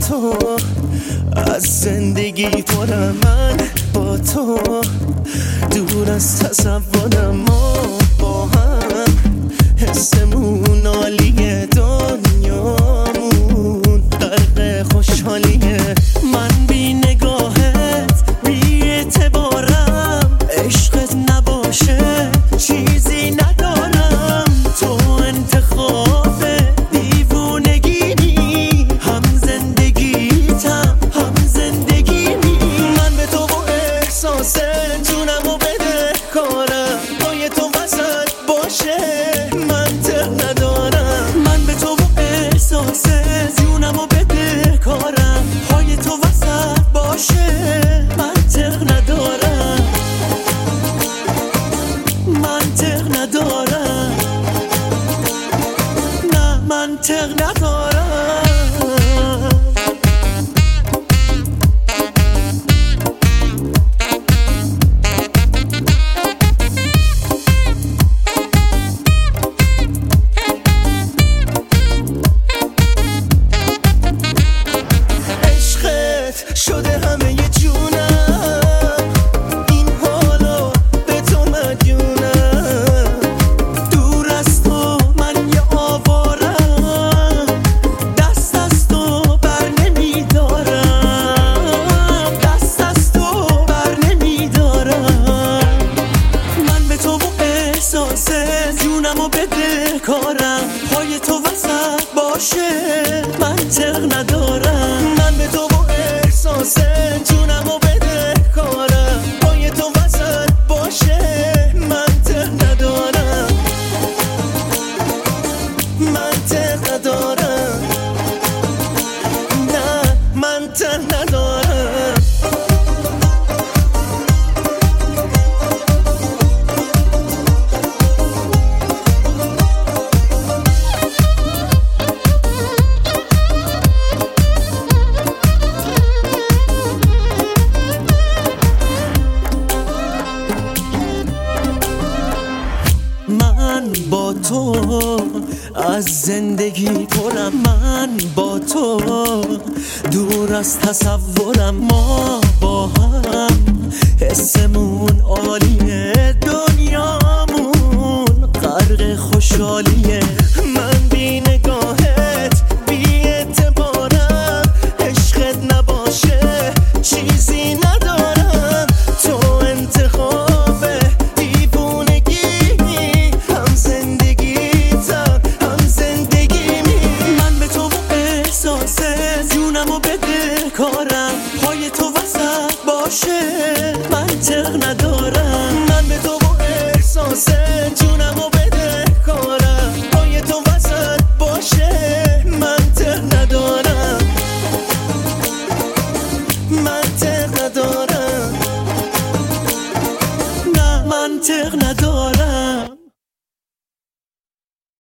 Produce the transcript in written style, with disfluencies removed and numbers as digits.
تو از زندگی پرم، من با تو دور از تصورم، ما با هم حسمون عالیه، دنیامون غرق خوشحالیه. من بی نگاهت بی اعتبارم، عشقت نباشه چیزی ندارم. تو انتخاب دیوونگی، هم زندگیتم هم زندگیمی. من به تو با احساس جونمو بده کارم، پای تو وسط باشه منطق ندارم. من به تو با احساس جونمو بده کارم، پای تو وسط باشه منطق ندارم. منطق ندارم، نه منطق ندارم. عشقت شده همه ی جونم، این حالا به تو مدیونم. دور از تو من یه آوارم، دست از تو بر نمیدارم، دست از تو بر نمیدارم. من به تو با احساس جونمو بده کارم، پای تو وسط باشه منطق ندارم. من به تو با احساس جونمو بده کارم، پای تو وسط باشه منطق ندارم. منطق ندارم، نه منطق ندارم. من با تو از زندگی پرم، من با تو دور از تصورم، ما با هم حسمون عالیه، دنیامون غرق خوشحالیه.